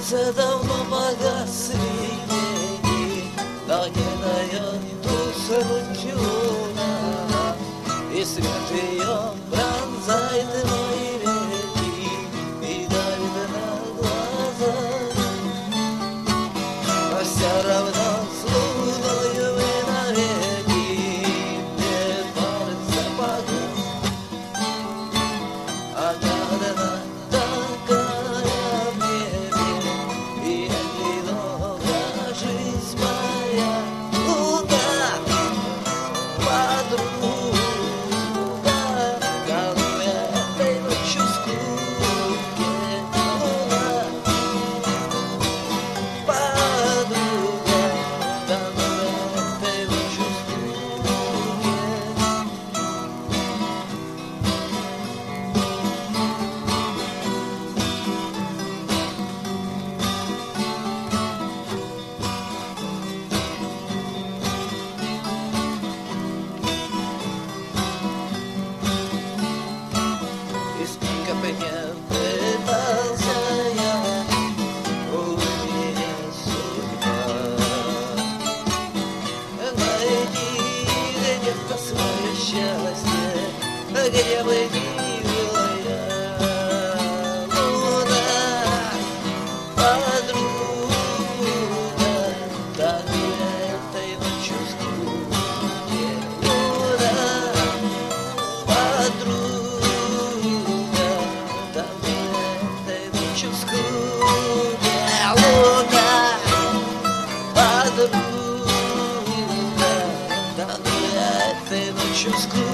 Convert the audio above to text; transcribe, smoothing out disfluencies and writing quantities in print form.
солнце давно погасли, но не дает уснуть луна, и свет ее пронзает мои веки и давит на глаза. Но все равно с луною вы навеки мне кажется погас. Она такая в небе, и недолго жизнь моя. Луна, подруга, кану этой ночью в скуке. Луна, подруга, кану этой ночью в скуке. И сколько бы не пытался я, увы, судьба, найди где-то свое счастье, где бы ни была я. Луна, подруга, кану этой ночью в скуке. Луна, подруга, в скуке. Луна, подруга, кану этой ночью в скуке.